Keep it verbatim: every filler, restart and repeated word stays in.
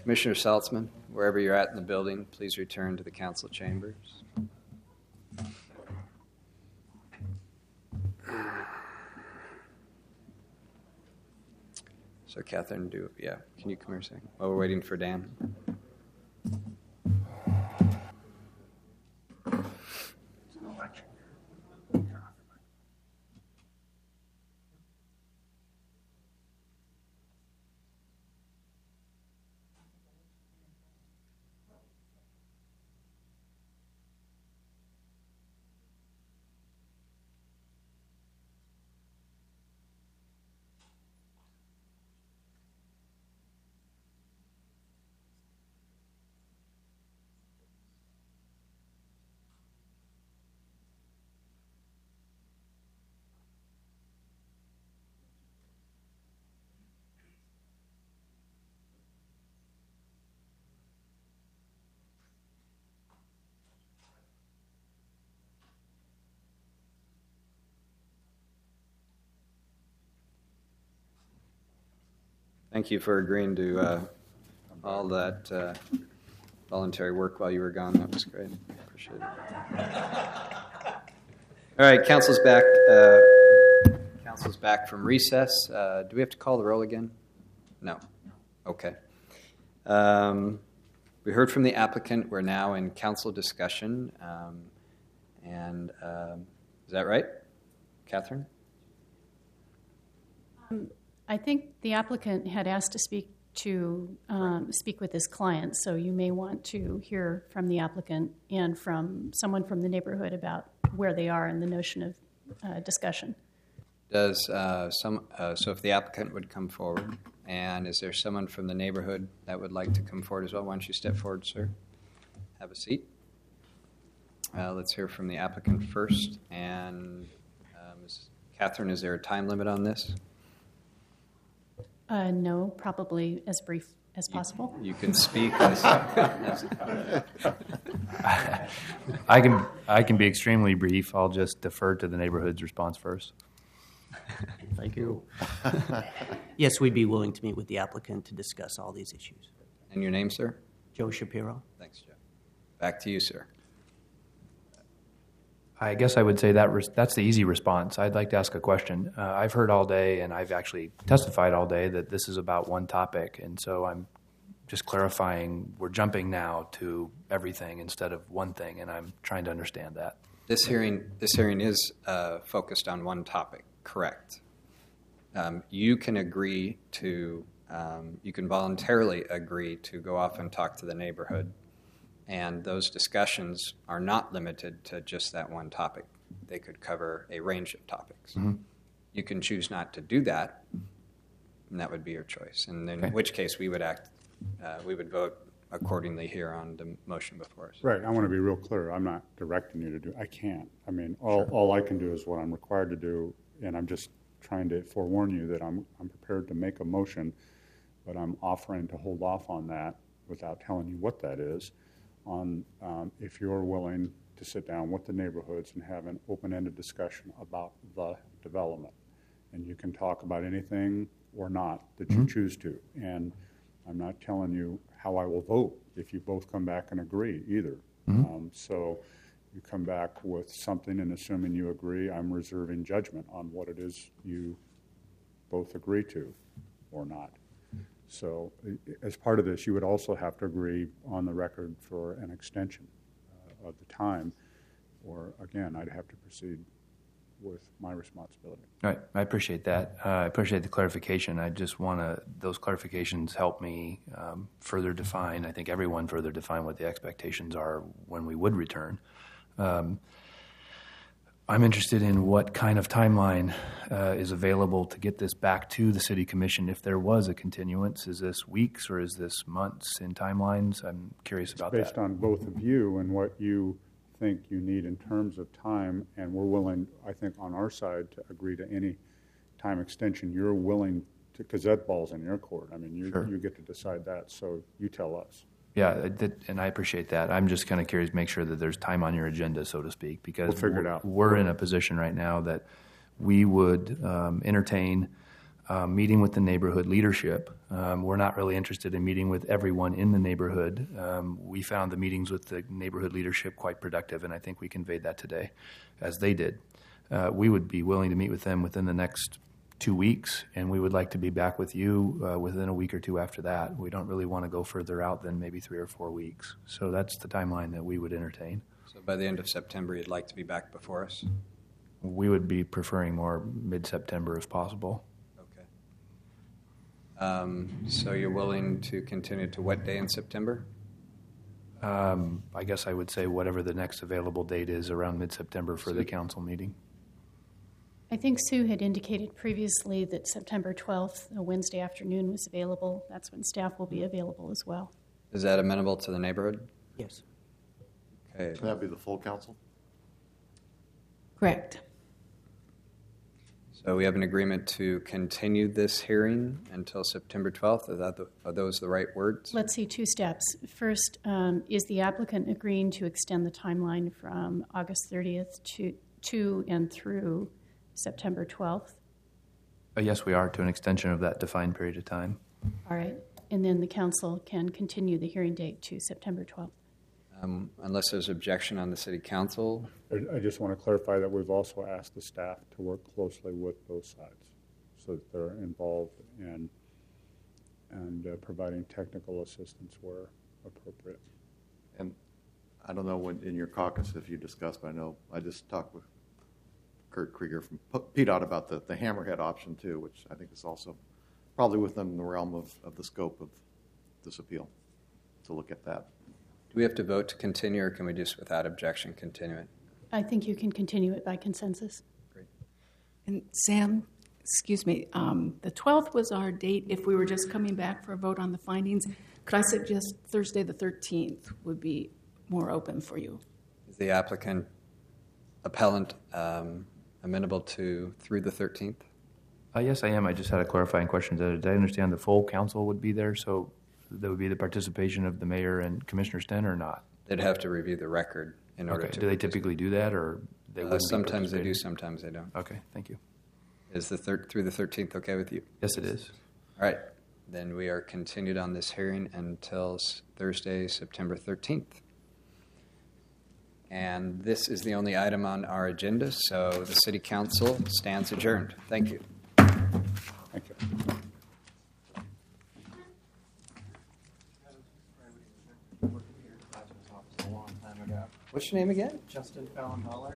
Commissioner Saltzman, wherever you're at in the building, please return to the council chambers. So Catherine, do yeah, can you come here a second while we're waiting for Dan? Thank you for agreeing to uh, all that uh, voluntary work while you were gone. That was great. Appreciate it. All right, council's back. Uh, council's back from recess. Uh, do we have to call the roll again? No. Okay. Um, we heard from the applicant. We're now in council discussion. Um, and um, is that right, Catherine? Um, I think the applicant had asked to speak to um, speak with his client, so you may want to hear from the applicant and from someone from the neighborhood about where they are in the notion of uh, discussion. Does uh, some uh, so if the applicant would come forward, and is there someone from the neighborhood that would like to come forward as well? Why don't you step forward, sir? Have a seat. Uh, let's hear from the applicant first. And uh, Miz Catherine, is there a time limit on this? Uh, no, probably as brief as possible. You, you can speak. As, as I can I can be extremely brief. I'll just defer to the neighborhood's response first. Thank you. Yes, we'd be willing to meet with the applicant to discuss all these issues. And your name, sir? Joe Shapiro. Thanks, Joe. Back to you, sir. I guess I would say that res- that's the easy response. I'd like to ask a question. Uh, I've heard all day, and I've actually testified all day, that this is about one topic, and so I'm just clarifying we're jumping now to everything instead of one thing, and I'm trying to understand that. This hearing, this hearing is uh, focused on one topic, correct? Um, you can agree to, um, you can voluntarily agree to go off and talk to the neighborhood. And those discussions are not limited to just that one topic. They could cover a range of topics. Mm-hmm. You can choose not to do that, and that would be your choice. And in okay. which case, we would act, uh, we would vote accordingly here on the motion before us. Right. I want to be real clear. I'm not directing you to do. I can't. I mean, all sure. all I can do is what I'm required to do, and I'm just trying to forewarn you that I'm I'm prepared to make a motion, but I'm offering to hold off on that without telling you what that is. On um, if you're willing to sit down with the neighborhoods and have an open-ended discussion about the development. And you can talk about anything or not that you mm-hmm. choose to. And I'm not telling you how I will vote if you both come back and agree either. Mm-hmm. Um, so you come back with something, and assuming you agree, I'm reserving judgment on what it is you both agree to or not. So as part of this, you would also have to agree on the record for an extension uh, of the time, or again, I'd have to proceed with my responsibility. All right, I appreciate that. Uh, I appreciate the clarification. I just want to, those clarifications help me um, further define, I think everyone further define what the expectations are when we would return. Um, I'm interested in what kind of timeline uh, is available to get this back to the City Commission if there was a continuance. Is this weeks or is this months in timelines? I'm curious it's about based that. Based on both of you and what you think you need in terms of time, and we're willing, I think, on our side to agree to any time extension you're willing to, because that ball's in your court. I mean, you, sure. you get to decide that, so you tell us. Yeah, that, and I appreciate that. I'm just kind of curious to make sure that there's time on your agenda, so to speak, because we'll figure it out. We're in a position right now that we would um, entertain uh, meeting with the neighborhood leadership. Um, we're not really interested in meeting with everyone in the neighborhood. Um, we found the meetings with the neighborhood leadership quite productive, and I think we conveyed that today, as they did. Uh, we would be willing to meet with them within the next two weeks, and we would like to be back with you uh, within a week or two after that. We don't really want to go further out than maybe three or four weeks. So that's the timeline that we would entertain. So by the end of September, you'd like to be back before us? We would be preferring more mid-September if possible. Okay. Um, so you're willing to continue to what day in September? Um, I guess I would say whatever the next available date is around mid-September for the council meeting. I think Sue had indicated previously that September twelfth, a Wednesday afternoon, was available. That's when staff will be available as well. Is that amenable to the neighborhood? Yes. Okay. Can that be the full council? Correct. So we have an agreement to continue this hearing until September twelfth. Are, that the, are those the right words? Let's see two steps. First, um, is the applicant agreeing to extend the timeline from August thirtieth to, to and through September twelfth? Uh, yes, we are, to an extension of that defined period of time. All right. And then the council can continue the hearing date to September twelfth. Um, unless there's objection on the city council. I- I just want to clarify that we've also asked the staff to work closely with both sides so that they're involved in and uh, providing technical assistance where appropriate. And I don't know when in your caucus if you discussed, but I know I just talked with Kurt Krieger from P DOT about the, the Hammerhead option too, which I think is also probably within the realm of, of the scope of this appeal to look at that. Do we have to vote to continue, or can we just, without objection, continue it? I think you can continue it by consensus. Great. And Sam, excuse me, um, the twelfth was our date. If we were just coming back for a vote on the findings, could I suggest Thursday the thirteenth would be more open for you? Is the applicant appellant um, amenable to through the thirteenth? Uh, yes, I am. I just had a clarifying question. Did I understand the full council would be there, so there would be the participation of the mayor and Commissioner Sten, or not? They'd have to review the record in order Okay. to. Do they typically do that, or they Uh, wouldn't be sometimes they do, participating? sometimes they don't. Okay, thank you. Is the thir- through the thirteenth okay with you? Yes, it is. All right. Then we are continued on this hearing until s- Thursday, September thirteenth. And this is the only item on our agenda, so the City Council stands adjourned. Thank you. Thank you. What's your name again? Justin Fallon Dollar.